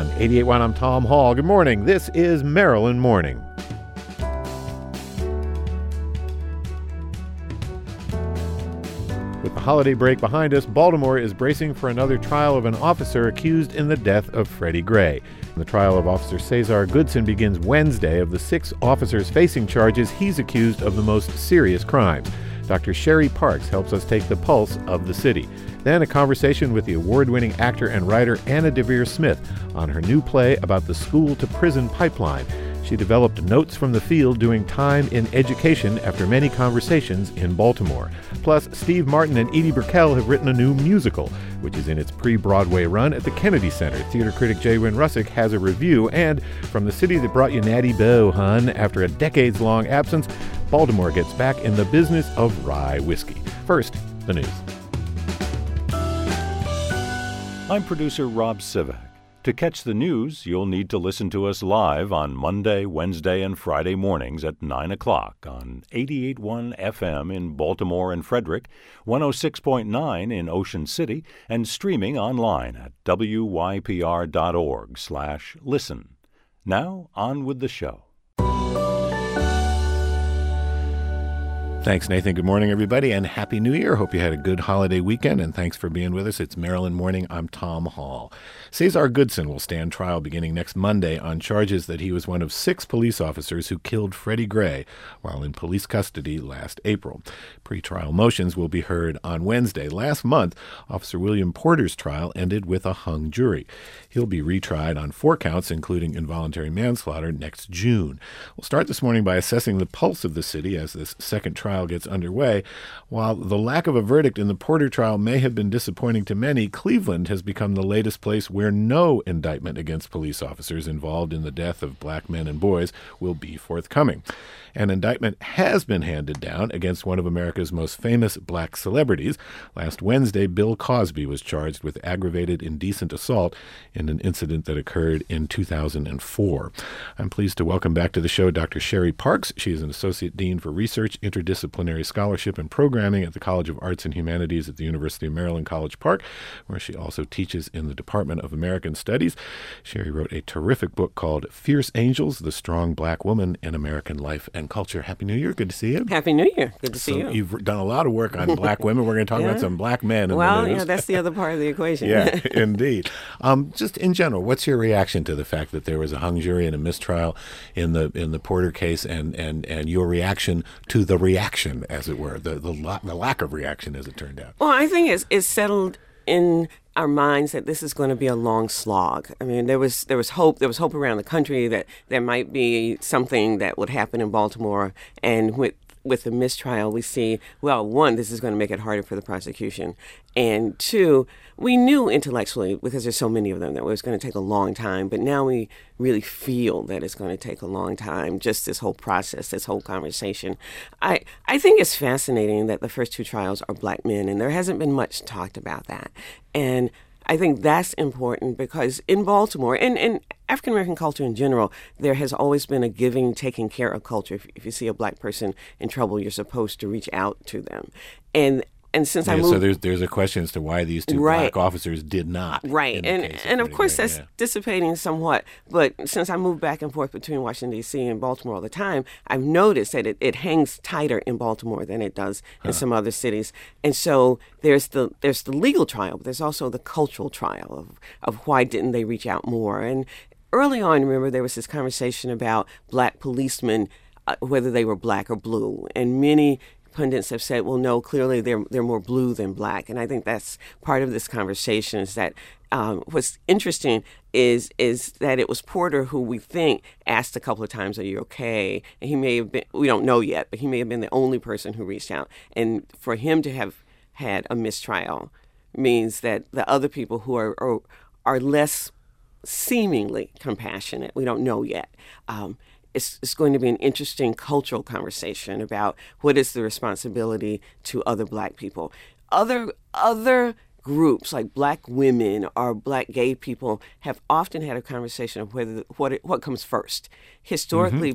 On 88.1, I'm Tom Hall. Good morning. This is Maryland Morning. With the holiday break behind us, Baltimore is bracing for another trial of an officer accused in the death of Freddie Gray. The trial of Officer Cesar Goodson begins Wednesday. Of the 6 officers facing charges, he's accused of the most serious crimes. Dr. Sherry Parks helps us take the pulse of the city. Then a conversation with the award-winning actor and writer Anna Deavere Smith on her new play about the school-to-prison pipeline. She developed notes from the field doing time in education after many conversations in Baltimore. Plus, Steve Martin and Edie Brickell have written a new musical, which is in its pre-Broadway run at the Kennedy Center. Theater critic Jay Wynn Russick has a review. And from the city that brought you Natty Boh, hun, after a decades-long absence, Baltimore gets back in the business of rye whiskey. First, the news. I'm producer Rob Sivak. To catch the news, you'll need to listen to us live on Monday, Wednesday, and Friday mornings at 9 o'clock on 88.1 FM in Baltimore and Frederick, 106.9 in Ocean City, and streaming online at wypr.org/listen. Now, on with the show. Thanks, Nathan. Good morning, everybody, and Happy New Year. Hope you had a good holiday weekend, and thanks for being with us. It's Maryland Morning. I'm Tom Hall. Cesar Goodson will stand trial beginning next Monday on charges that he was one of 6 police officers who killed Freddie Gray while in police custody last April. Pre-trial motions will be heard on Wednesday. Last month, Officer William Porter's trial ended with a hung jury. He'll be retried on 4 counts, including involuntary manslaughter, next June. We'll start this morning by assessing the pulse of the city as this second trial gets underway. While the lack of a verdict in the Porter trial may have been disappointing to many, Cleveland has become the latest place where no indictment against police officers involved in the death of black men and boys will be forthcoming. An indictment has been handed down against one of America's most famous black celebrities. Last Wednesday, Bill Cosby was charged with aggravated indecent assault in an incident that occurred in 2004. I'm pleased to welcome back to the show Dr. Sherry Parks. She is an Associate Dean for Research, Interdisciplinary Scholarship, and Programming at the College of Arts and Humanities at the University of Maryland, College Park, where she also teaches in the Department of American Studies. Sherry wrote a terrific book called Fierce Angels, The Strong Black Woman in American Life and Culture. Happy New Year. Good to see you. Happy New Year. Good to see you. You've done a lot of work on black women. We're going to talk about some black men in the news. Yeah, that's the other part of the equation. Yeah, indeed. Just in general, what's your reaction to the fact that there was a hung jury and a mistrial in the Porter case, and your reaction to the reaction, as it were, the lack of reaction, as it turned out? Well, I think it's settled in our minds that this is going to be a long slog. I mean, there was hope. There was hope around the country that there might be something that would happen in Baltimore. And with the mistrial, we see, well, 1, this is going to make it harder for the prosecution. And 2, we knew intellectually, because there's so many of them, that it was going to take a long time. But now we really feel that it's going to take a long time, just this whole process, this whole conversation. I think it's fascinating that the first 2 trials are black men, and there hasn't been much talked about that. And I think that's important because in Baltimore, and African-American culture in general, there has always been a giving, taking care of culture. If you see a black person in trouble, you're supposed to reach out to them. And since I moved, so there's a question as to why these 2 black officers did not. Right, and of course that's dissipating somewhat. But since I moved back and forth between Washington D.C. and Baltimore all the time, I've noticed that it hangs tighter in Baltimore than it does in some other cities. And so there's the legal trial, but there's also the cultural trial of why didn't they reach out more. And early on, remember, there was this conversation about black policemen, whether they were black or blue, and many pundits have said, well, no, clearly they're more blue than black. And I think that's part of this conversation is that what's interesting is that it was Porter who we think asked a couple of times, are you okay? And he may have been, we don't know yet, but he may have been the only person who reached out. And for him to have had a mistrial means that the other people who are less seemingly compassionate, we don't know yet, it's going to be an interesting cultural conversation about what is the responsibility to other black people. Other groups like black women or black gay people have often had a conversation of what comes first. Historically,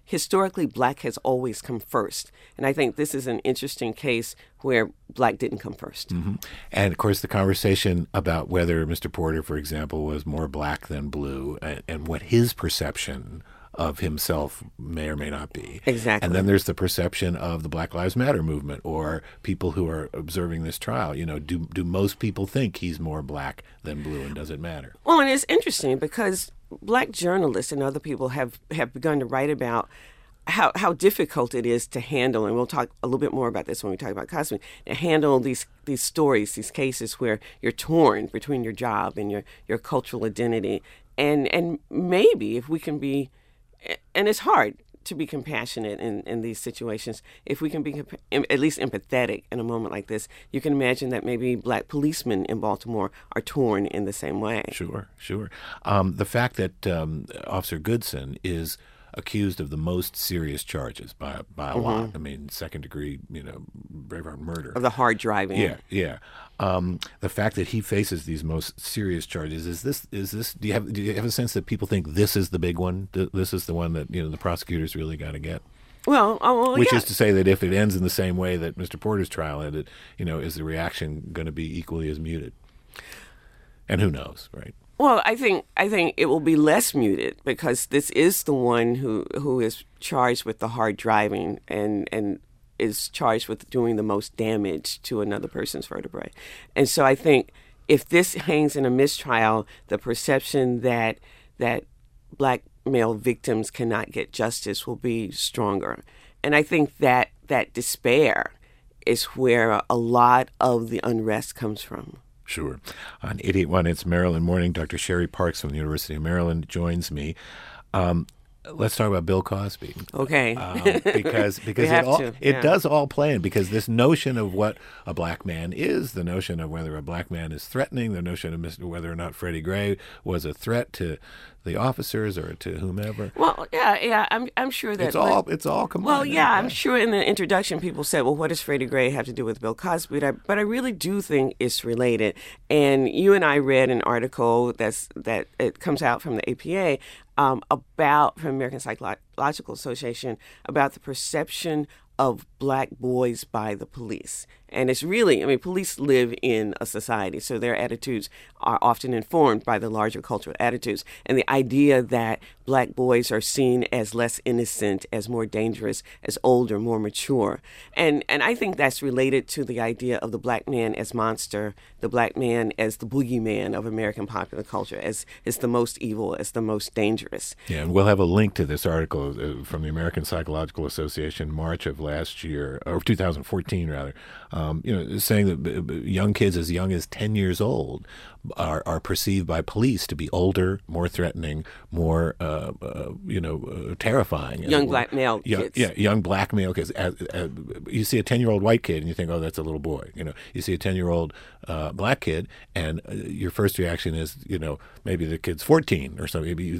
black has always come first, and I think this is an interesting case where black didn't come first. And of course, the conversation about whether Mr. Porter, for example, was more black than blue, and what his perception of himself may or may not be. Exactly. And then there's the perception of the Black Lives Matter movement or people who are observing this trial. Do most people think he's more black than blue, and does it matter? Well, and it's interesting because black journalists and other people have begun to write about how difficult it is to handle, and we'll talk a little bit more about this when we talk about Cosby, to handle these stories, these cases where you're torn between your job and your cultural identity. And maybe if we can be, and it's hard to be compassionate in these situations, if we can be at least empathetic in a moment like this, you can imagine that maybe black policemen in Baltimore are torn in the same way. Sure. The fact that Officer Goodson is accused of the most serious charges by a lot. I mean, second-degree, Braveheart murder. Of the hard driving. Yeah. The fact that he faces these most serious charges, is this? Do you have a sense that people think this is the big one? This is the one that the prosecutors really got to get? Which is to say that if it ends in the same way that Mr. Porter's trial ended, is the reaction going to be equally as muted? And who knows, right? Well, I think it will be less muted because this is the one who is charged with the hard driving and is charged with doing the most damage to another person's vertebrae. And so I think if this hangs in a mistrial, the perception that black male victims cannot get justice will be stronger. And I think that despair is where a lot of the unrest comes from. Sure. On 88.1, it's Maryland Morning. Dr. Sherry Parks from the University of Maryland joins me. Let's talk about Bill Cosby. Okay. Because it does all play in, because this notion of what a black man is, the notion of whether a black man is threatening, the notion of whether or not Freddie Gray was a threat to the officers or to whomever. Well, yeah, I'm sure that it's all combined. Well, yeah, I'm sure in the introduction people said, well, what does Freddie Gray have to do with Bill Cosby? But I really do think it's related. And you and I read an article that it comes out from the APA from American Psychological Association about the perception of black boys by the police. And it's really, police live in a society, so their attitudes are often informed by the larger cultural attitudes. And the idea that black boys are seen as less innocent, as more dangerous, as older, more mature. And I think that's related to the idea of the black man as monster, the black man as the boogeyman of American popular culture, as the most evil, as the most dangerous. Yeah, and we'll have a link to this article from the American Psychological Association, March of last year, or 2014 rather, saying that young kids as young as 10 years old are perceived by police to be older, more threatening, more terrifying. Young black male kids. Yeah, young black male kids. You see a 10-year-old white kid and you think, oh, that's a little boy. You see a 10-year-old black kid and your first reaction is, maybe the kid's 14 or something. Maybe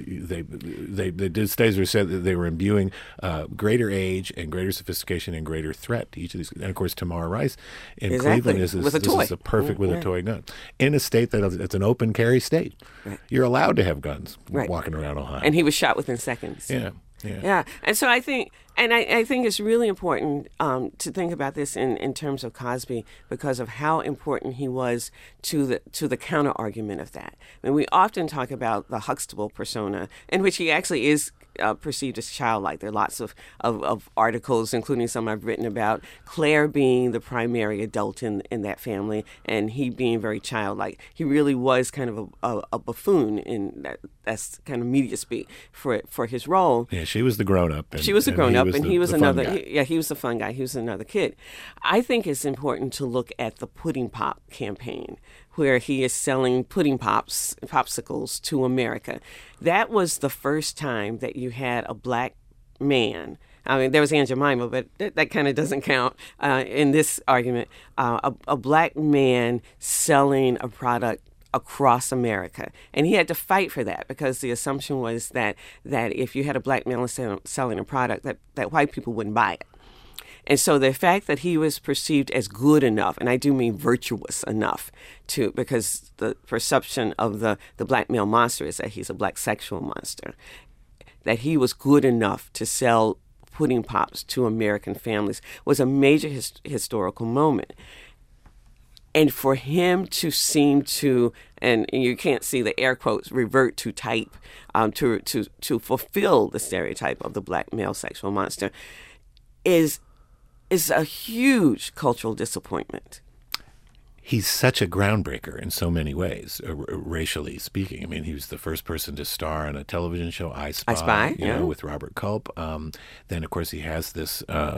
the studies said that they were imbuing greater age and greater sophistication and greater threat to each of these. And of course, Tamar Rice in Cleveland is a perfect with a toy gun in a state it's an open carry state. Right. You're allowed to have guns walking around Ohio. And he was shot within seconds. Yeah. And so I think it's really important to think about this in terms of Cosby because of how important he was to the counter argument of that. We often talk about the Huxtable persona, in which he actually is perceived as childlike. There are lots of articles, including some I've written about Claire being the primary adult in that family, and he being very childlike. He really was kind of a buffoon in that's kind of media speak for his role. Yeah, she was the grown up. She was the grown up, and he was another. He was the fun guy. He was another kid. I think it's important to look at the Pudding Pop campaign, where he is selling pudding popsicles to America. That was the first time that you had a black man. There was Aunt Jemima, but that kind of doesn't count in this argument. A black man selling a product across America. And he had to fight for that because the assumption was that if you had a black man selling a product, that white people wouldn't buy it. And so the fact that he was perceived as good enough, and I do mean virtuous enough, because the perception of the black male monster is that he's a black sexual monster, that he was good enough to sell pudding pops to American families was a major historical moment. And for him to seem to, and you can't see the air quotes, revert to type, to fulfill the stereotype of the black male sexual monster, is a huge cultural disappointment. He's such a groundbreaker in so many ways, racially speaking. I mean, he was the first person to star on a television show, I Spy, with Robert Culp. Then, of course, he has this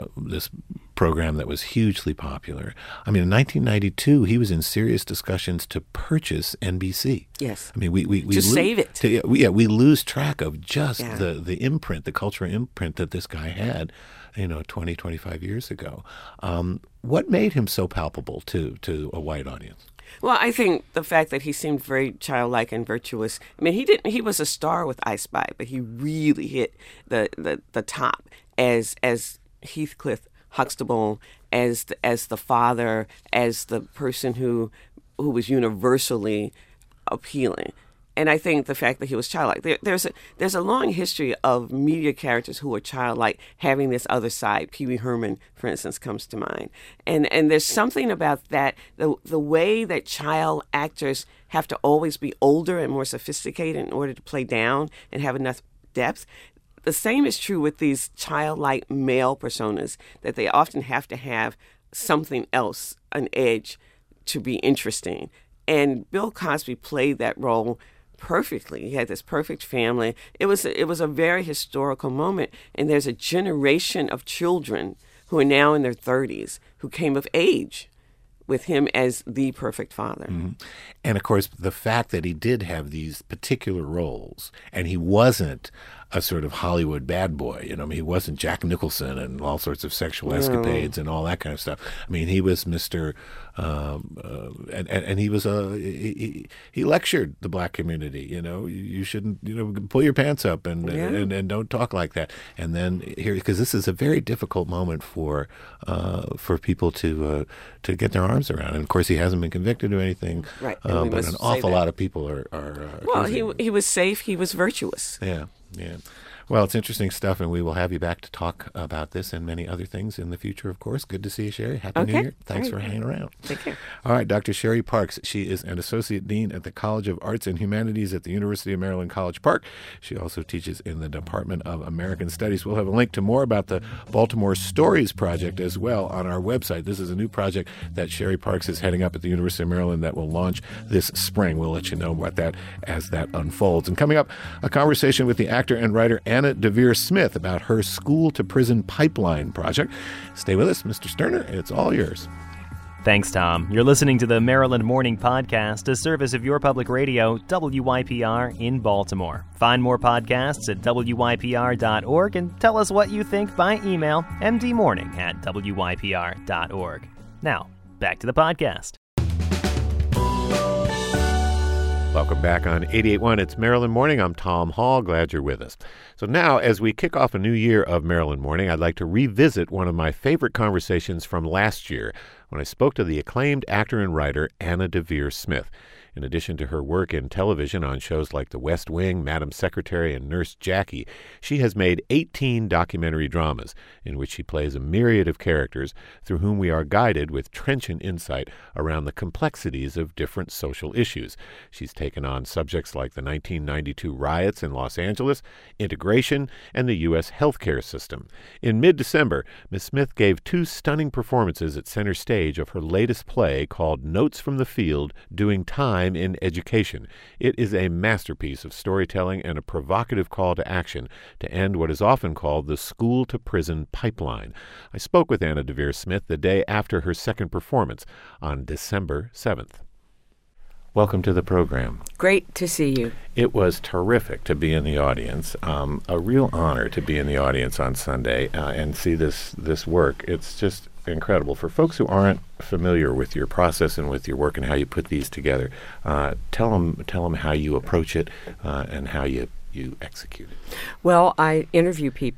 program that was hugely popular. I mean, in 1992, he was in serious discussions to purchase NBC. Yes. I mean, we save it. We lose track of just the imprint, the cultural imprint that this guy had, 20, 25 years ago. What made him so palpable to a white audience? Well, I think the fact that he seemed very childlike and virtuous. I mean, he was a star with I Spy, but he really hit the top as Heathcliff Huxtable, as the father, as the person who was universally appealing. And I think the fact that he was childlike, there's a long history of media characters who are childlike having this other side. Pee Wee Herman, for instance, comes to mind. And there's something about that, the way that child actors have to always be older and more sophisticated in order to play down and have enough depth. The same is true with these childlike male personas, that they often have to have something else, an edge, to be interesting. And Bill Cosby played that role perfectly. He had this perfect family. It was a very historical moment, and there's a generation of children who are now in their 30s who came of age with him as the perfect father. Mm-hmm. And of course, the fact that he did have these particular roles, and he wasn't a sort of Hollywood bad boy, he wasn't Jack Nicholson and all sorts of sexual escapades and all that kind of stuff. I mean, he was Mr. And he was he lectured the black community. You shouldn't pull your pants up and don't talk like that. And then here, because this is a very difficult moment for people to get their arms around. And of course, he hasn't been convicted of anything, right? But an awful lot of people are. Well, he was safe. He was virtuous. Yeah. Yeah. Well, it's interesting stuff, and we will have you back to talk about this and many other things in the future, of course. Good to see you, Sherry. Happy New Year. Thanks for hanging around. Take care. All right, Dr. Sherry Parks. She is an Associate Dean at the College of Arts and Humanities at the University of Maryland, College Park. She also teaches in the Department of American Studies. We'll have a link to more about the Baltimore Stories Project as well on our website. This is a new project that Sherry Parks is heading up at the University of Maryland that will launch this spring. We'll let you know about that as that unfolds. And coming up, a conversation with the actor and writer Anna Deavere Smith about her School to Prison Pipeline project. Stay with us, Mr. Sterner. It's all yours. Thanks, Tom. You're listening to the Maryland Morning Podcast, a service of your public radio, WYPR, in Baltimore. Find more podcasts at WYPR.org and tell us what you think by email, mdmorning@WYPR.org. Now, back to the podcast. Welcome back on 88.1. It's Maryland Morning. I'm Tom Hall. Glad you're with us. So now, as we kick off a new year of Maryland Morning, I'd like to revisit one of my favorite conversations from last year when I spoke to the acclaimed actor and writer Anna Deavere Smith. In addition to her work in television on shows like The West Wing, Madam Secretary, and Nurse Jackie, she has made 18 documentary dramas in which she plays a myriad of characters through whom we are guided with trenchant insight around the complexities of different social issues. She's taken on subjects like the 1992 riots in Los Angeles, integration, and the U.S. healthcare system. In mid-December, Ms. Smith gave 2 stunning performances at center stage of her latest play called Notes from the Field, Doing Time in Education. It is a masterpiece of storytelling and a provocative call to action to end what is often called the school-to-prison pipeline. I spoke with Anna Deavere Smith the day after her second performance on December 7th. Welcome to the program. Great to see you. It was terrific to be in the audience. A real honor to be in the audience on Sunday and see this work. It's just incredible. For folks who aren't familiar with your process and with your work and how you put these together, tell them how you approach it and how you execute it. Well, I interview people.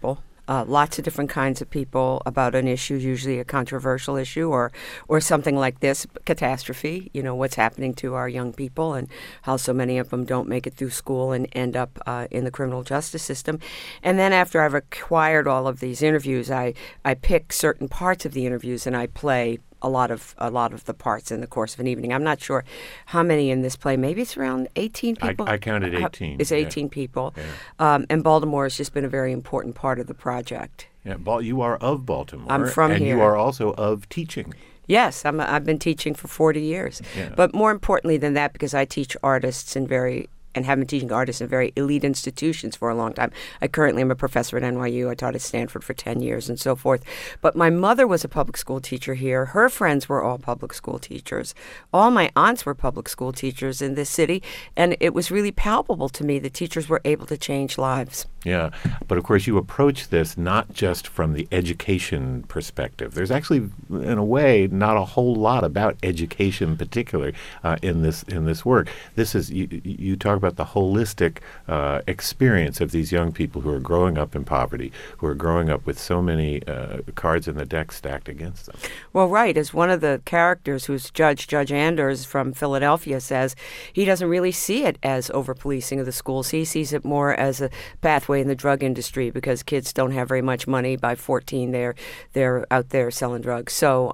lots of different kinds of people about an issue, usually a controversial issue or something like this, catastrophe, what's happening to our young people and how so many of them don't make it through school and end up in the criminal justice system. And then after I've acquired all of these interviews, I pick certain parts of the interviews and I play a lot of the parts in the course of an evening. I'm not sure how many in this play. Maybe it's around 18 people. I counted 18. It's 18 people. Yeah. And Baltimore has just been a very important part of the project. Yeah, you are of Baltimore. I'm from here. And you are also of teaching. Yes, I've been teaching for 40 years. Yeah. But more importantly than that, because I teach artists and have been teaching artists in very elite institutions for a long time. I currently am a professor at NYU. I taught at Stanford for 10 years and so forth. But my mother was a public school teacher here. Her friends were all public school teachers. All my aunts were public school teachers in this city. And it was really palpable to me that teachers were able to change lives. Yeah, but of course you approach this not just from the education perspective. There's actually, in a way, not a whole lot about education in particular in this work. This is you talk about the holistic experience of these young people who are growing up in poverty, who are growing up with so many cards in the deck stacked against them. Well, right, as one of the characters who's Judge Anders from Philadelphia says, he doesn't really see it as over-policing of the schools. He sees it more as a pathway in the drug industry because kids don't have very much money. By 14, they're out there selling drugs. So,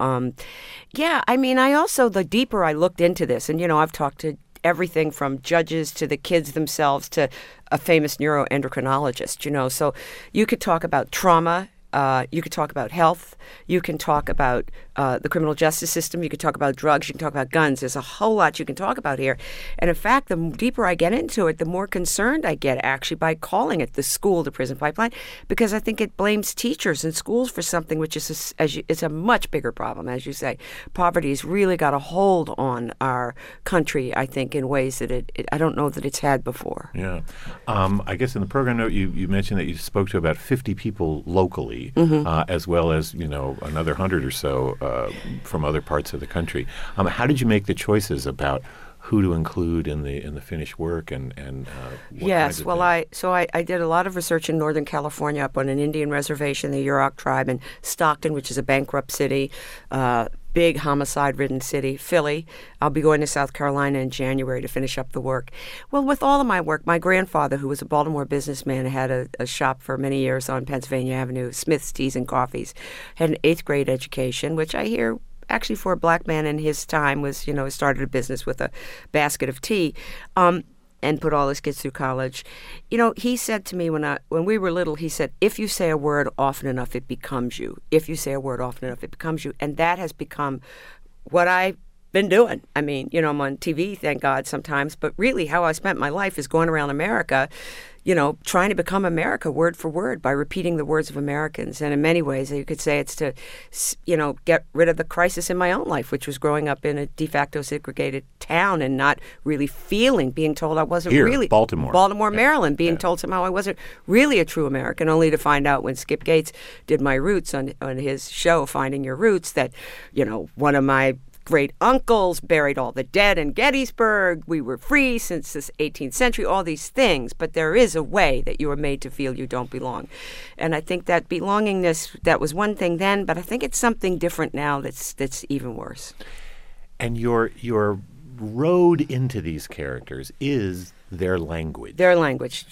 I also, the deeper I looked into this, and, I've talked to everything from judges to the kids themselves to a famous neuroendocrinologist, so you could talk about trauma. You could talk about health. You can talk about the criminal justice system. You can talk about drugs. You can talk about guns. There's a whole lot you can talk about here. And in fact, the deeper I get into it, the more concerned I get actually by calling it the school-to-prison pipeline, because I think it blames teachers and schools for something which is it's a much bigger problem, as you say. Poverty has really got a hold on our country, I think, in ways that I don't know that it's had before. Yeah. I guess in the program note, you mentioned that you spoke to about 50 people locally. As well as another 100 or so from other parts of the country. How did you make the choices about who to include in the finished work and yes, well, I did a lot of research in Northern California up on an Indian reservation, the Yurok tribe, in Stockton, which is a bankrupt city. Big homicide-ridden city, Philly. I'll be going to South Carolina in January to finish up the work. Well, with all of my work, my grandfather, who was a Baltimore businessman, had a shop for many years on Pennsylvania Avenue, Smith's Teas and Coffees, had an 8th grade education, which I hear actually for a black man in his time was, started a business with a basket of tea. And put all his kids through college. He said to me when we were little, he said, if you say a word often enough, it becomes you. If you say a word often enough, it becomes you. And that has become what I've been doing. I mean, I'm on TV, thank God, sometimes. But really, how I spent my life is going around America, trying to become America word for word by repeating the words of Americans. And in many ways, you could say it's to, get rid of the crisis in my own life, which was growing up in a de facto segregated town and not really being told I wasn't really... Baltimore, Maryland, being told somehow I wasn't really a true American, only to find out when Skip Gates did my roots on his show, Finding Your Roots, that, one of my great uncles buried all the dead in Gettysburg. We were free since the 18th century, all these things. But there is a way that you are made to feel you don't belong. And I think that belongingness, that was one thing then, but I think it's something different now that's even worse. And your road into these characters is their language. Their language.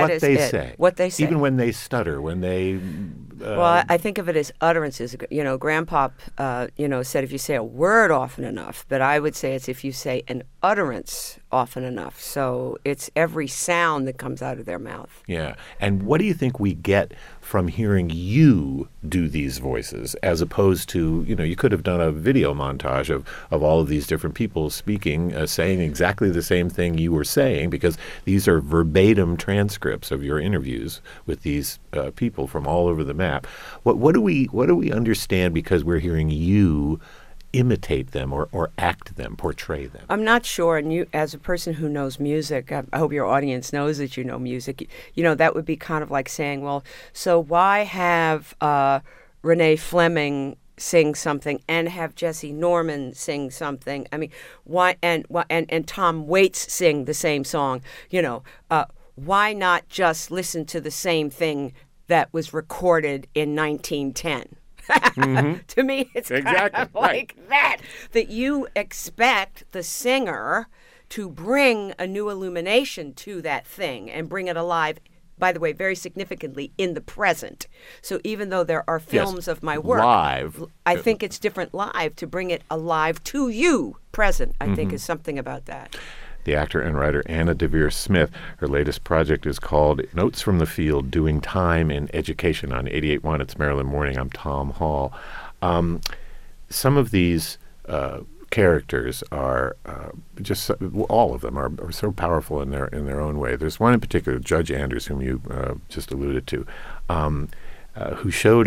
What they say. Even when they stutter, when they... Well, I think of it as utterances. Grandpa, said if you say a word often enough, but I would say it's if you say an utterance often enough. So it's every sound that comes out of their mouth. Yeah. And what do you think we get from hearing you do these voices as opposed to, you could have done a video montage of all of these different people speaking, saying exactly the same thing you were saying, because these are verbatim transcripts of your interviews with these people from all over the map. What do we understand because we're hearing you imitate them or act them, portray them? I'm not sure. And you, as a person who knows music, I hope your audience knows that you know music. That would be kind of like saying, well, so why have Renee Fleming sing something and have Jesse Norman sing something? I mean, why and Tom Waits sing the same song? Why not just listen to the same thing that was recorded in 1910. To me, it's exactly kind of like that you expect the singer to bring a new illumination to that thing and bring it alive, by the way, very significantly in the present. So even though there are films of my work, live, I think it's different live to bring it alive to you present, I think is something about that. The actor and writer Anna Deavere Smith, her latest project is called Notes from the Field, Doing Time in Education on 88.1. It's Maryland Morning. I'm Tom Hall. Some of these characters are all of them are so powerful in their own way. There's one in particular, Judge Anders, whom you just alluded to, who showed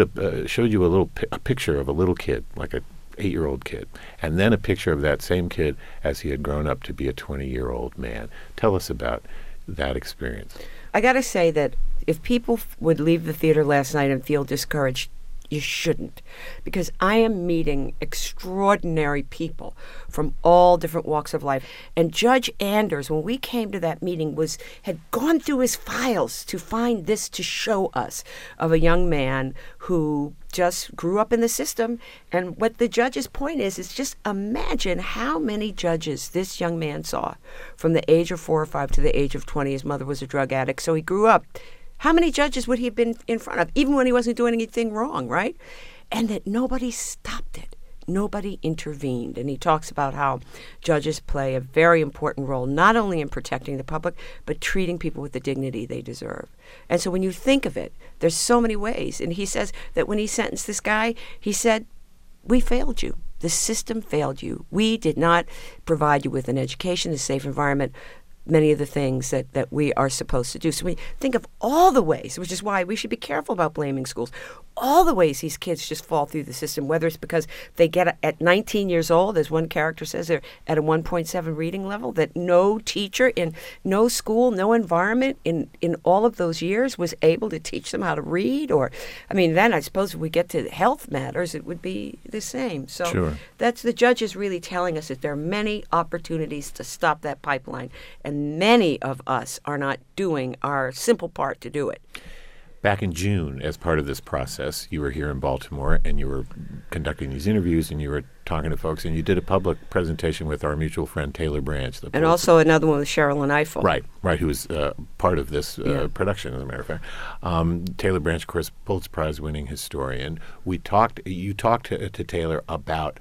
you a picture of a little kid, like a 8-year-old kid, and then a picture of that same kid as he had grown up to be a 20-year-old man. Tell us about that experience. I got to say that if people would leave the theater last night and feel discouraged, you shouldn't, because I am meeting extraordinary people from all different walks of life. And Judge Anders, when we came to that meeting, had gone through his files to find this to show us of a young man who just grew up in the system. And what the judge's point is just imagine how many judges this young man saw from the age of 4 or 5 to the age of 20. His mother was a drug addict, so he grew up. How many judges would he have been in front of, even when he wasn't doing anything wrong, right? And that nobody stopped it. Nobody intervened. And he talks about how judges play a very important role, not only in protecting the public, but treating people with the dignity they deserve. And so when you think of it, there's so many ways. And he says that when he sentenced this guy, he said, we failed you. The system failed you. We did not provide you with an education, a safe environment, many of the things that we are supposed to do. So we think of all the ways, which is why we should be careful about blaming schools, all the ways these kids just fall through the system, whether it's because they get at 19 years old, as one character says, they're at a 1.7 reading level, that no teacher in no school, no environment in all of those years was able to teach them how to read. Or, I mean, then I suppose if we get to health matters, it would be the same. So sure. That's the judge is really telling us that there are many opportunities to stop that pipeline, and many of us are not doing our simple part to do it. Back in June, as part of this process, you were here in Baltimore and you were conducting these interviews and you were talking to folks, and you did a public presentation with our mutual friend Taylor Branch. And also another one with Sherilyn Ifill. Right, who was part of this production, as a matter of fact. Taylor Branch, of course, Pulitzer Prize-winning historian. You talked to Taylor about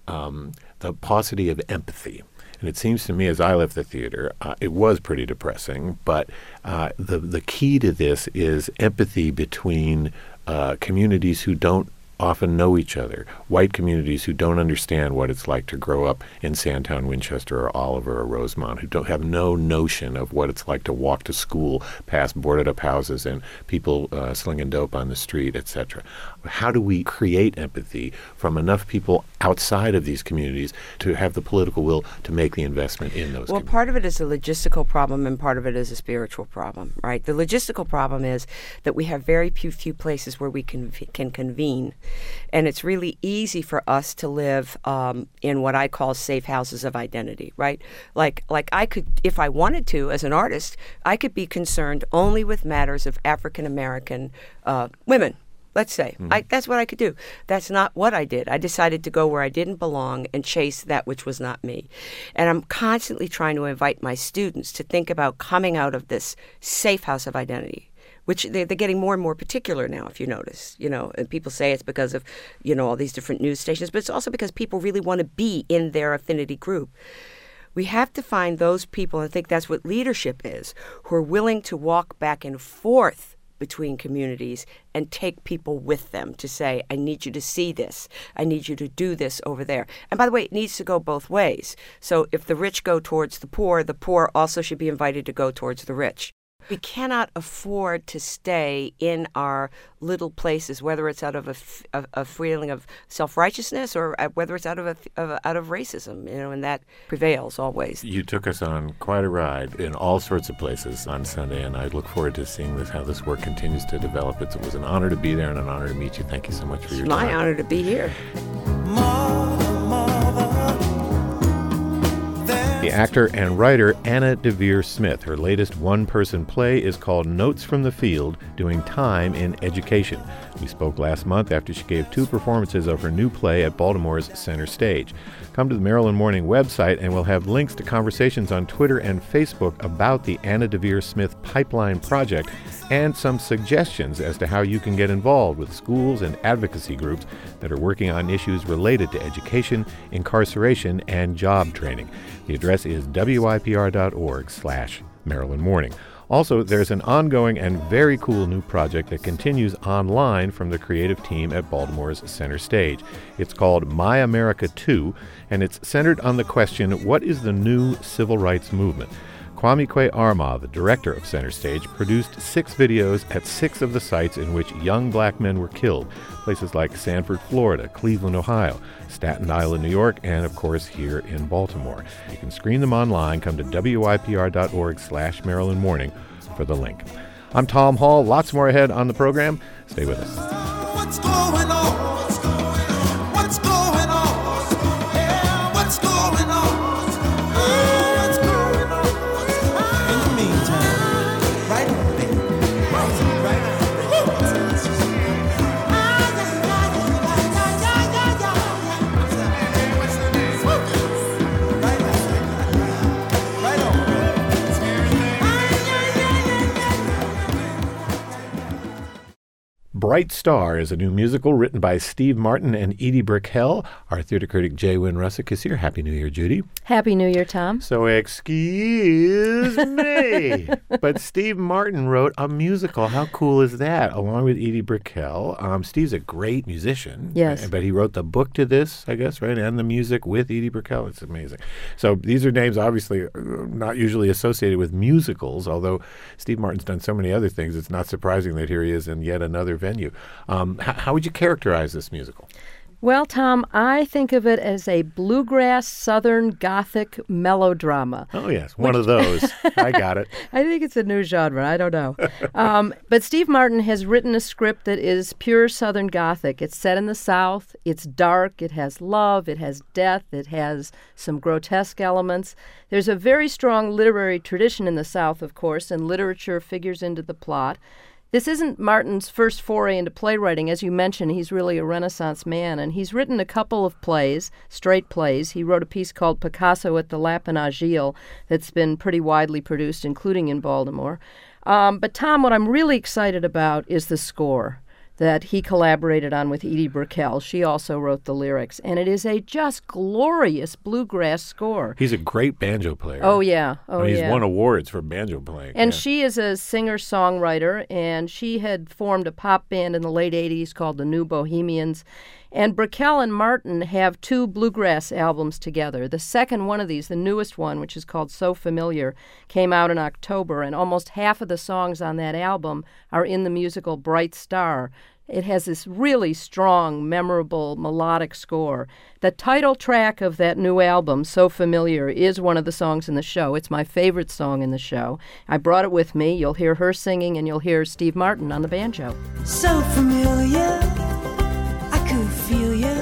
the paucity of empathy. And it seems to me, as I left the theater, it was pretty depressing. But the key to this is empathy between communities who don't often know each other, white communities who don't understand what it's like to grow up in Sandtown, Winchester, or Oliver, or Rosemont, who don't have no notion of what it's like to walk to school past boarded-up houses and people slinging dope on the street, etc. How do we create empathy from enough people outside of these communities to have the political will to make the investment in those communities? Part of it is a logistical problem, and part of it is a spiritual problem, right? The logistical problem is that we have very few places where we can convene. And it's really easy for us to live in what I call safe houses of identity, right? Like I could, if I wanted to, as an artist, I could be concerned only with matters of African American women, let's say. Mm-hmm. That's what I could do. That's not what I did. I decided to go where I didn't belong and chase that which was not me. And I'm constantly trying to invite my students to think about coming out of this safe house of identity, which they're getting more and more particular now, if you notice. And people say it's because of, all these different news stations, but it's also because people really want to be in their affinity group. We have to find those people, and I think that's what leadership is, who are willing to walk back and forth between communities and take people with them to say, I need you to see this. I need you to do this over there. And by the way, it needs to go both ways. So if the rich go towards the poor also should be invited to go towards the rich. We cannot afford to stay in our little places, whether it's out of a feeling of self-righteousness or whether it's out of racism, and that prevails always. You took us on quite a ride in all sorts of places on Sunday, and I look forward to seeing how this work continues to develop. It was an honor to be there and an honor to meet you. Thank you so much for your time. It's my honor to be here. The actor and writer Anna Deavere Smith. Her latest one-person play is called Notes from the Field, Doing Time in Education. We spoke last month after she gave 2 performances of her new play at Baltimore's Center Stage. Come to the Maryland Morning website and we'll have links to conversations on Twitter and Facebook about the Anna Deavere Smith Pipeline Project and some suggestions as to how you can get involved with schools and advocacy groups that are working on issues related to education, incarceration, and job training. The address is wipr.org/Maryland Morning. Also, there's an ongoing and very cool new project that continues online from the creative team at Baltimore's Center Stage. It's called My America 2, and it's centered on the question, what is the new civil rights movement? Kwame Kwei-Armah, the director of Center Stage, produced 6 videos at 6 of the sites in which young black men were killed, places like Sanford, Florida, Cleveland, Ohio, Staten Island, New York, and, of course, here in Baltimore. You can screen them online. Come to wipr.org/Maryland Morning for the link. I'm Tom Hall. Lots more ahead on the program. Stay with us. What's going on? What's going on? What's going on? Yeah, what's going on? What's going on? In the meantime, right on, baby. Right on. Bright Star is a new musical written by Steve Martin and Edie Brickell. Our theater critic Jay Wynn Russick is here. Happy New Year, Judy. Happy New Year, Tom. So excuse me, but Steve Martin wrote a musical. How cool is that? Along with Edie Brickell. Steve's a great musician. Yes. But he wrote the book to this, I guess, right? And the music with Edie Brickell. It's amazing. So these are names obviously not usually associated with musicals, although Steve Martin's done so many other things, it's not surprising that here he is in yet another venue. How would you characterize this musical? Well, Tom, I think of it as a bluegrass Southern Gothic melodrama. Oh, yes. One of those. I got it. I think it's a new genre. I don't know. But Steve Martin has written a script that is pure Southern Gothic. It's set in the South. It's dark. It has love. It has death. It has some grotesque elements. There's a very strong literary tradition in the South, of course, and literature figures into the plot. This isn't Martin's first foray into playwriting. As you mentioned, he's really a Renaissance man, and he's written a couple of plays, straight plays. He wrote a piece called Picasso at the Lapin Agile that's been pretty widely produced, including in Baltimore. But Tom, what I'm really excited about is the score that he collaborated on with Edie Brickell. She also wrote the lyrics, and it is a just glorious bluegrass score. He's a great banjo player. Oh, yeah. He's won awards for banjo playing. And she is a singer-songwriter, and she had formed a pop band in the late 80s called the New Bohemians. And Brickell and Martin have 2 bluegrass albums together. The second one of these, the newest one, which is called So Familiar, came out in October, and almost half of the songs on that album are in the musical Bright Star. It has this really strong, memorable, melodic score. The title track of that new album, So Familiar, is one of the songs in the show. It's my favorite song in the show. I brought it with me. You'll hear her singing, and you'll hear Steve Martin on the banjo. So familiar, I could feel you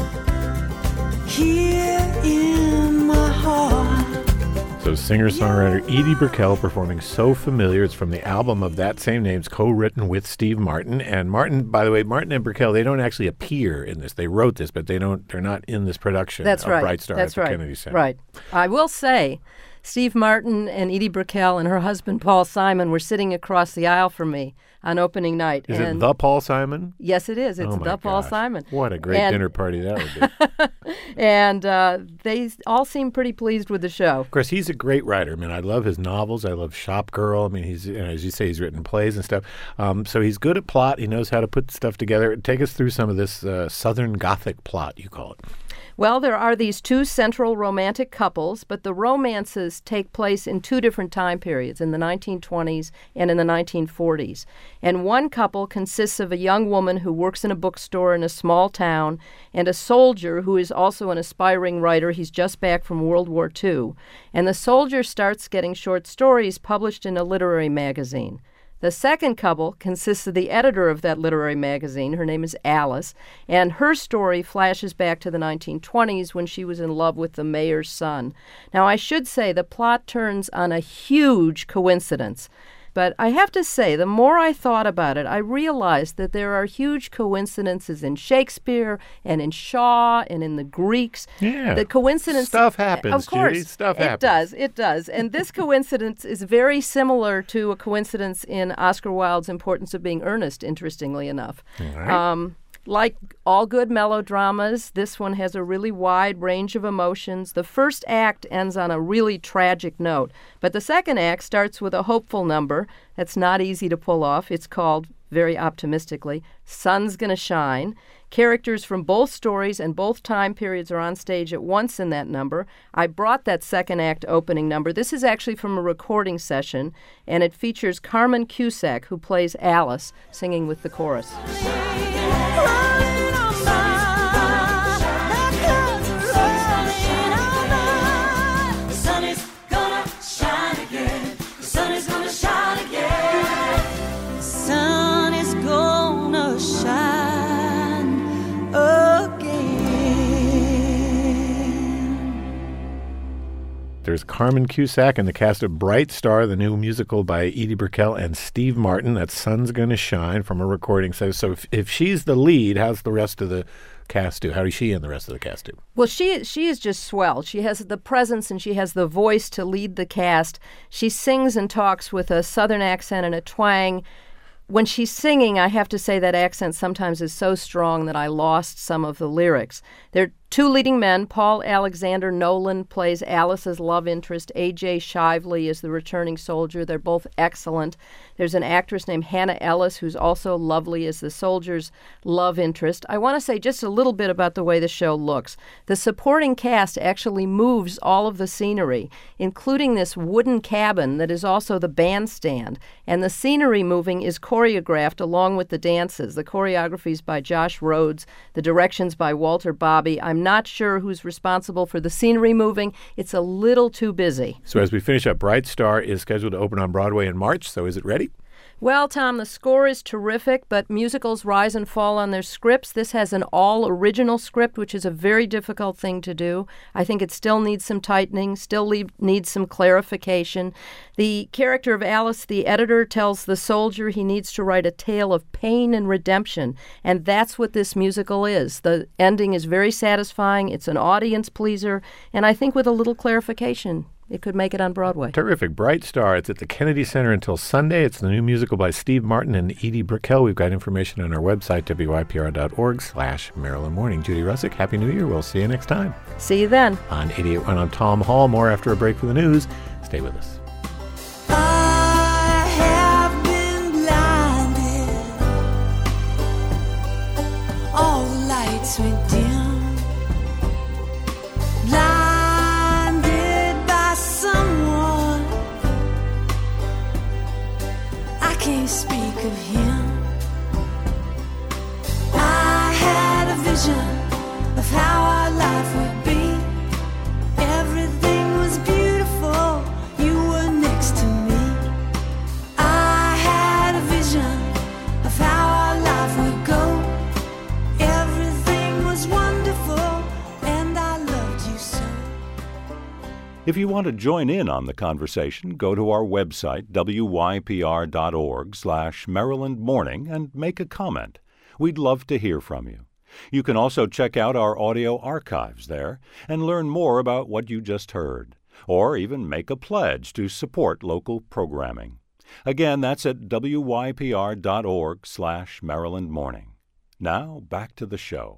here in my heart. So singer-songwriter Edie Brickell performing So Familiar. It's from the album of that same name. It's co-written with Steve Martin. And Martin, by the way, Martin and Brickell, they don't actually appear in this. They wrote this, but they're not in this production of Bright Star at the Kennedy Center. Right. I will say, Steve Martin and Edie Brickell and her husband Paul Simon were sitting across the aisle from me on opening night. Is it the Paul Simon? Yes, it is. It's the Paul Simon. What a great dinner party that would be. And they all seem pretty pleased with the show. Of course, he's a great writer. I mean, I love his novels. I love Shop Girl. I mean, he's, as you say, he's written plays and stuff. So he's good at plot. He knows how to put stuff together. Take us through some of this Southern Gothic plot, you call it. Well, there are these 2 central romantic couples, but the romances take place in 2 different time periods, in the 1920s and in the 1940s. And one couple consists of a young woman who works in a bookstore in a small town and a soldier who is also an aspiring writer. He's just back from World War II. And the soldier starts getting short stories published in a literary magazine. The second couple consists of the editor of that literary magazine. Her name is Alice, and her story flashes back to the 1920s when she was in love with the mayor's son. Now, I should say the plot turns on a huge coincidence. But I have to say, the more I thought about it, I realized that there are huge coincidences in Shakespeare and in Shaw and in the Greeks. Yeah. The coincidence... Stuff happens, of course, Judy. Stuff happens. It does. And this coincidence is very similar to a coincidence in Oscar Wilde's Importance of Being Earnest, interestingly enough. All right. Like all good melodramas, this one has a really wide range of emotions. The first act ends on a really tragic note, but the second act starts with a hopeful number that's not easy to pull off. It's called, very optimistically, Sun's Gonna Shine. Characters from both stories and both time periods are on stage at once in that number. I brought that second act opening number. This is actually from a recording session, and it features Carmen Cusack, who plays Alice, singing with the chorus. There's Carmen Cusack and the cast of Bright Star, the new musical by Edie Brickell and Steve Martin. That Sun's Gonna Shine from a recording. So if she's the lead, how's the rest of the cast do? How does she and the rest of the cast do? Well, she is just swell. She has the presence and she has the voice to lead the cast. She sings and talks with a southern accent and a twang. When she's singing, I have to say that accent sometimes is so strong that I lost some of the lyrics. There are two leading men. Paul Alexander Nolan plays Alice's love interest. A.J. Shively is the returning soldier. They're both excellent. There's an actress named Hannah Ellis who's also lovely as the soldier's love interest. I want to say just a little bit about the way the show looks. The supporting cast actually moves all of the scenery, including this wooden cabin that is also the bandstand. And the scenery moving is choreographed along with the dances. The choreography is by Josh Rhodes. The directions by Walter Bobby. I'm not sure who's responsible for the scenery moving. It's a little too busy. So as we finish up, Bright Star is scheduled to open on Broadway in March. So is it ready? Well, Tom, the score is terrific, but musicals rise and fall on their scripts. This has an all-original script, which is a very difficult thing to do. I think it still needs some tightening, needs some clarification. The character of Alice, the editor, tells the soldier he needs to write a tale of pain and redemption, and that's what this musical is. The ending is very satisfying. It's an audience pleaser, and I think with a little clarification, it could make it on Broadway. Terrific. Bright Star. It's at the Kennedy Center until Sunday. It's the new musical by Steve Martin and Edie Brickell. We've got information on our website, wypr.org/Maryland Morning. Judy Russick, Happy New Year. We'll see you next time. See you then. On 88.1, I'm Tom Hall. More after a break for the news. Stay with us. I have been blinded. All the lights went dim. Can't speak of him. I had a vision of how our life would be. Everything was beautiful. You were next to me. I had a vision of how our life would go. Everything was wonderful, and I loved you so. If you want to join in on the conversation, go to our website, wypr.org/Maryland Morning, and make a comment. We'd love to hear from you. You can also check out our audio archives there and learn more about what you just heard, or even make a pledge to support local programming. Again, that's at wypr.org/Maryland Morning. Now, back to the show.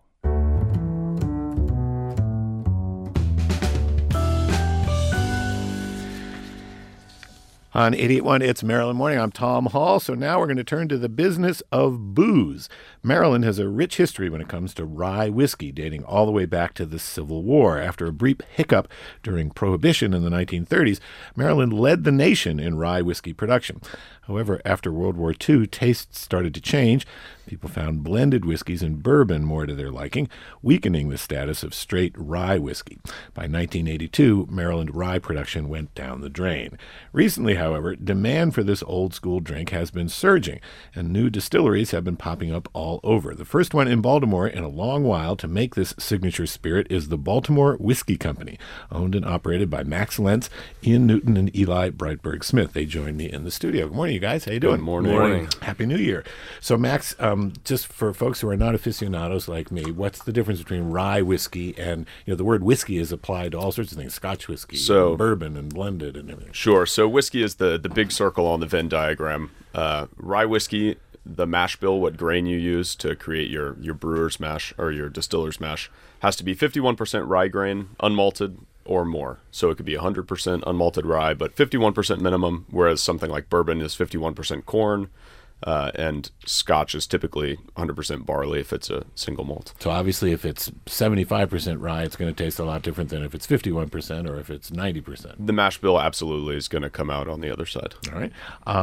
On 88.1, it's Maryland Morning. I'm Tom Hall. So now we're going to turn to the business of booze. Maryland has a rich history when it comes to rye whiskey, dating all the way back to the Civil War. After a brief hiccup during Prohibition in the 1930s, Maryland led the nation in rye whiskey production. However, after World War II, tastes started to change. People found blended whiskeys and bourbon more to their liking, weakening the status of straight rye whiskey. By 1982, Maryland rye production went down the drain. Recently, however, demand for this old-school drink has been surging, and new distilleries have been popping up all over. The first one in Baltimore in a long while to make this signature spirit is the Baltimore Whiskey Company, owned and operated by Max Lentz, Ian Newton, and Eli Brightberg-Smith. They join me in the studio. Good morning, you guys. How you doing? Good morning. Happy New Year. So, Max, just for folks who are not aficionados like me, what's the difference between rye whiskey and, the word whiskey is applied to all sorts of things, Scotch whiskey, and bourbon, and blended, and everything. Sure. So whiskey is the big circle on the Venn diagram. Rye whiskey, the mash bill, what grain you use to create your brewer's mash or your distiller's mash, has to be 51% rye grain, unmalted, or more. So it could be 100% unmalted rye, but 51% minimum, whereas something like bourbon is 51% corn, and Scotch is typically 100% barley if it's a single malt. So obviously if it's 75% rye, it's going to taste a lot different than if it's 51% or if it's 90%. The mash bill absolutely is going to come out on the other side. All right.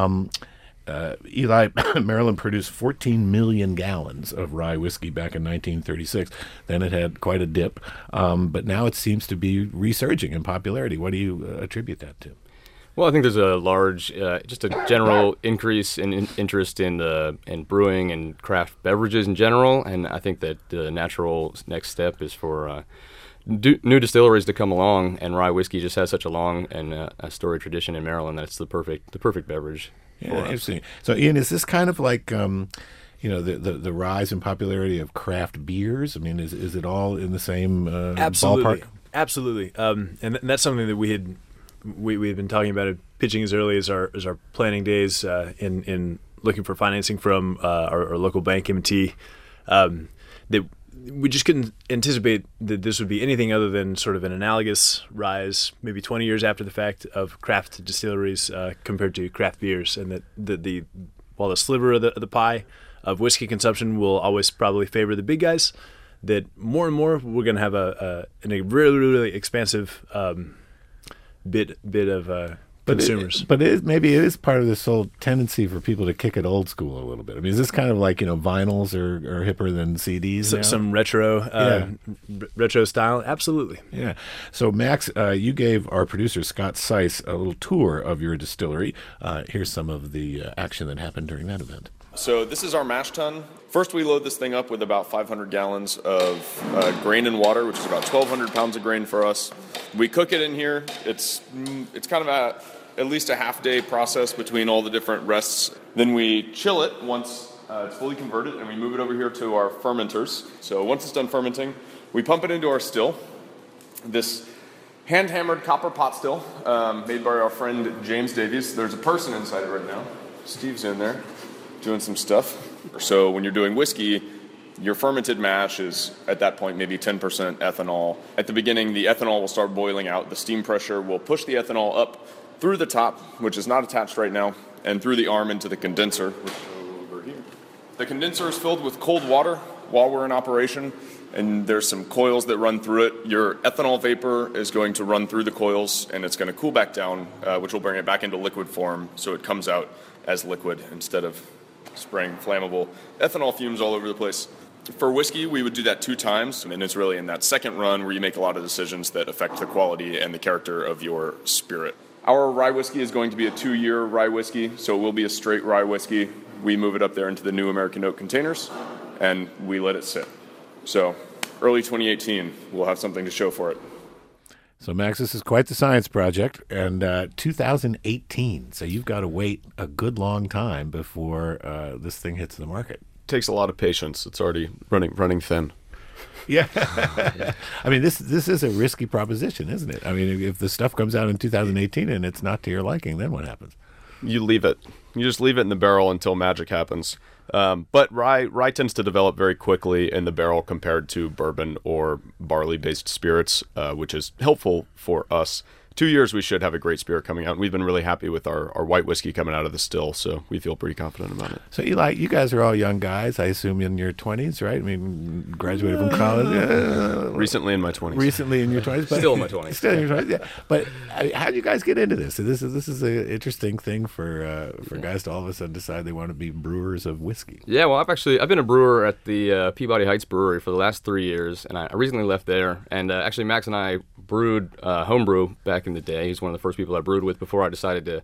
Eli, Maryland produced 14 million gallons of rye whiskey back in 1936. Then it had quite a dip, but now it seems to be resurging in popularity. What do you attribute that to? Well, I think there's a large, just a general increase in interest in brewing and craft beverages in general, and I think that the natural next step is for new distilleries to come along, and rye whiskey just has such a long and a storied tradition in Maryland that it's the perfect beverage. Yeah, interesting. So, Ian, is this kind of like the rise in popularity of craft beers? I mean, is it all in the same ballpark? Absolutely. And that's something that we've been talking about it, pitching as early as our planning days in looking for financing from our local bank, M&T, that we just couldn't anticipate that this would be anything other than sort of an analogous rise, maybe 20 years after the fact, of craft distilleries compared to craft beers, and that while the sliver of the pie of whiskey consumption will always probably favor the big guys, that more and more we're going to have a really, really expansive bit of consumers. Maybe it is part of this whole tendency for people to kick it old school a little bit. I mean, is this kind of like, vinyls are hipper than CDs now? Some retro retro style? Absolutely. Yeah. So, Max, you gave our producer, Scott Seiss, a little tour of your distillery. Here's some of the action that happened during that event. So this is our mash tun. First, we load this thing up with about 500 gallons of grain and water, which is about 1,200 pounds of grain for us. We cook it in here. It's kind of at least a half-day process between all the different rests. Then we chill it once it's fully converted, and we move it over here to our fermenters. So once it's done fermenting, we pump it into our still. This hand-hammered copper pot still made by our friend James Davies. There's a person inside it right now. Steve's in there doing some stuff. So when you're doing whiskey, your fermented mash is, at that point, maybe 10% ethanol. At the beginning, the ethanol will start boiling out. The steam pressure will push the ethanol up through the top, which is not attached right now, and through the arm into the condenser, which goes over here. The condenser is filled with cold water while we're in operation, and there's some coils that run through it. Your ethanol vapor is going to run through the coils, and it's going to cool back down, which will bring it back into liquid form, so it comes out as liquid instead of spraying flammable ethanol fumes all over the place. For whiskey, we would do that 2 times, and it's really in that second run where you make a lot of decisions that affect the quality and the character of your spirit. Our rye whiskey is going to be a 2-year rye whiskey, so it will be a straight rye whiskey. We move it up there into the new American oak containers, and we let it sit. So early 2018, we'll have something to show for it. So, Max, this is quite the science project, and 2018, so you've got to wait a good long time before this thing hits the market. Takes a lot of patience. It's already running thin. Yeah. I mean, this is a risky proposition, isn't it? I mean, if the stuff comes out in 2018 and it's not to your liking, then what happens? You leave it. You just leave it in the barrel until magic happens. But rye tends to develop very quickly in the barrel compared to bourbon or barley-based spirits, which is helpful for us. 2 years, we should have a great spirit coming out. And we've been really happy with our white whiskey coming out of the still, so we feel pretty confident about it. So, Eli, you guys are all young guys, I assume in your 20s, right? I mean, graduated from college. Recently in my 20s. Recently in your 20s. But Still in my 20s. Still in your 20s, yeah. But how did you guys get into this? So this is an interesting thing for guys to all of a sudden decide they want to be brewers of whiskey. Yeah, well, I've been a brewer at the Peabody Heights Brewery for the last 3 years, and I recently left there. And actually, Max and I brewed homebrew back in the day. He's one of the first people I brewed with before I decided to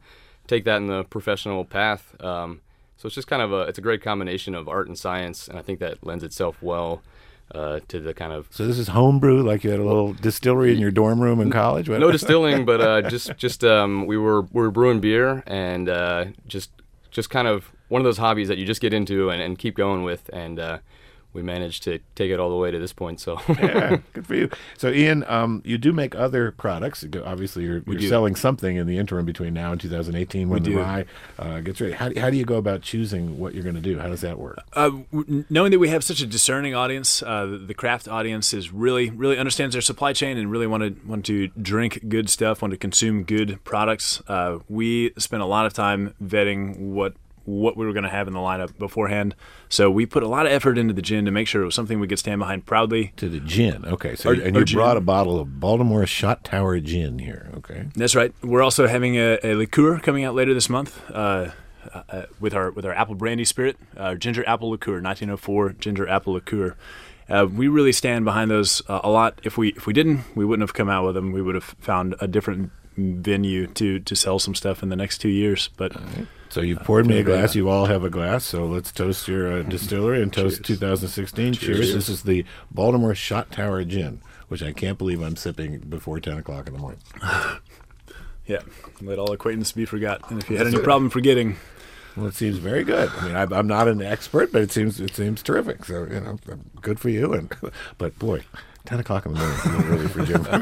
take that in the professional path. So it's just kind of it's a great combination of art and science, and I think that lends itself well to the kind of. So this is homebrew, like you had a little distillery in your dorm room in college? No distilling, but just we were brewing beer, and just kind of one of those hobbies that you just get into and keep going with, and we managed to take it all the way to this point. So yeah, good for you. So Ian, you do make other products. Obviously, you're selling something in the interim between now and 2018 when the rye gets ready. How do you go about choosing what you're going to do? How does that work? Knowing that we have such a discerning audience, the craft audience is really understands their supply chain and really want to drink good stuff, want to consume good products. We spent a lot of time vetting what we were going to have in the lineup beforehand. So we put a lot of effort into the gin to make sure it was something we could stand behind proudly. To the gin, okay. So you brought a bottle of Baltimore Shot Tower gin here, okay. That's right. We're also having a liqueur coming out later this month with our apple brandy spirit, ginger apple liqueur, 1904 ginger apple liqueur. We really stand behind those a lot. If we didn't, we wouldn't have come out with them. We would have found a different venue to sell some stuff in the next 2 years. But so you poured me a glass. You all have a glass. So let's toast your distillery and toast 2016. Cheers. This is the Baltimore Shot Tower gin, which I can't believe I'm sipping before 10 o'clock in the morning. Yeah, let all acquaintance be forgot. And if you had any problem forgetting. Well, it seems very good. I mean, I'm not an expert, but it seems terrific. So, good for you. But boy, 10 o'clock in the morning is a little early for Jim.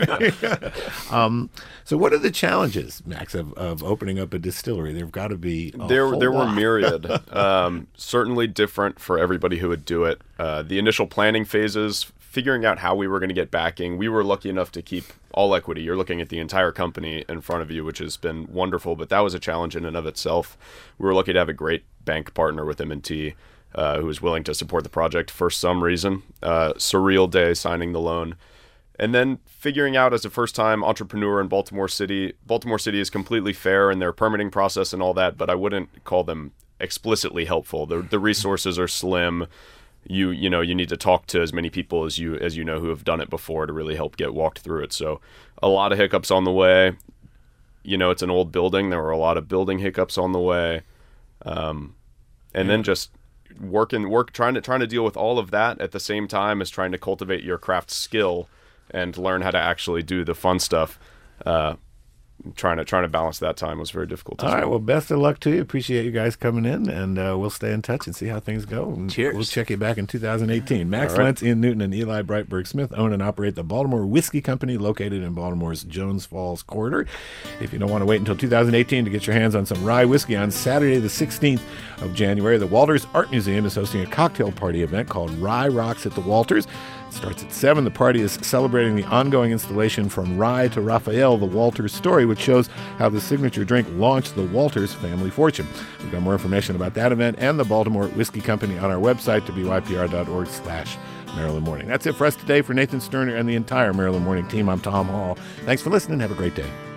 So what are the challenges, Max, of opening up a distillery? There've got to be There were myriad. Certainly different for everybody who would do it. The initial planning phases, figuring out how we were going to get backing. We were lucky enough to keep all equity. You're looking at the entire company in front of you, which has been wonderful, but that was a challenge in and of itself. We were lucky to have a great bank partner with M&T who was willing to support the project for some reason. Surreal day signing the loan. And then figuring out as a first-time entrepreneur in Baltimore City is completely fair in their permitting process and all that, but I wouldn't call them explicitly helpful. The resources are slim. You need to talk to as many people as you know who have done it before to really help get walked through it. So a lot of hiccups on the way. It's an old building. There were a lot of building hiccups on the way. And then just trying to deal with all of that at the same time as trying to cultivate your craft skill and learn how to actually do the fun stuff. Trying to balance that time was very difficult. All right, well, best of luck to you. Appreciate you guys coming in, and we'll stay in touch and see how things go. And cheers. We'll check you back in 2018. Max Lentz, Ian Newton, and Eli Brightberg-Smith own and operate the Baltimore Whiskey Company, located in Baltimore's Jones Falls corridor. If you don't want to wait until 2018 to get your hands on some rye whiskey, on Saturday the 16th of January, the Walters Art Museum is hosting a cocktail party event called Rye Rocks at the Walters. It starts at 7. The party is celebrating the ongoing installation From Rye to Raphael, the Walters story, which shows how the signature drink launched the Walters family fortune. We've got more information about that event and the Baltimore Whiskey Company on our website, WYPR.org/Maryland Morning. That's it for us today. For Nathan Sterner and the entire Maryland Morning team, I'm Tom Hall. Thanks for listening. Have a great day.